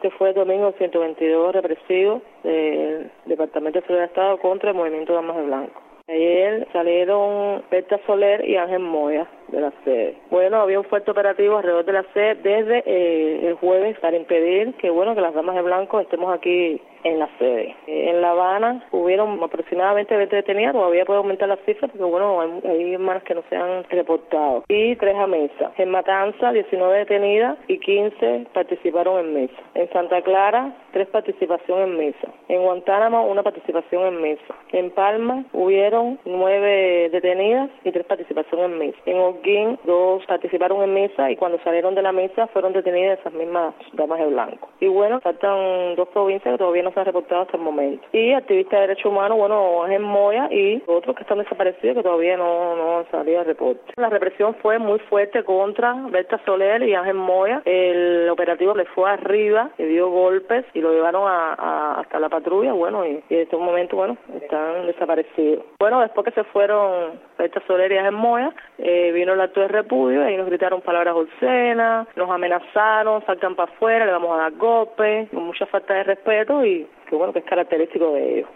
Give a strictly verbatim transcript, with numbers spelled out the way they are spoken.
Este fue el domingo ciento veintidós represivo del Departamento de Seguridad del Estado contra el movimiento Damas de Blanco. Ayer salieron Berta Soler y Ángel Moya de la sede. Bueno, había un fuerte operativo alrededor de la sede desde eh, el jueves para impedir que, bueno, que las Damas de Blanco estemos aquí en la sede. Eh, en La Habana hubieron aproximadamente veinte detenidas, todavía puede aumentar la cifra porque, bueno, hay, hay hermanas que no se han reportado. Y tres a mesa. En Matanza, diecinueve detenidas y quince participaron en mesa. En Santa Clara, tres participación en mesa. En Guantánamo, una participación en mesa. En Palma, hubieron nueve detenidas y tres participación en mesa. En Holguín, dos participaron en mesa y cuando salieron de la mesa fueron detenidas esas mismas Damas de Blanco. Y bueno, faltan dos provincias que todavía no se han reportado hasta el momento. Y activistas de derechos humanos, bueno, Ángel Moya y otros que están desaparecidos que todavía no, no han salido de reporte. La represión fue muy fuerte contra Berta Soler y Ángel Moya. El operativo le fue arriba, le dio golpes y lo llevaron a, a, hasta la patrulla, bueno, y, y en este momento, bueno, están desaparecidos. Bueno, después que se fueron Berta Soler y Ángel Moya, eh, vino el acto de repudio, ahí nos gritaron palabras obscenas, nos amenazaron, salgan para afuera, le vamos a dar golpes, con mucha falta de respeto y que bueno, que es característico de ellos.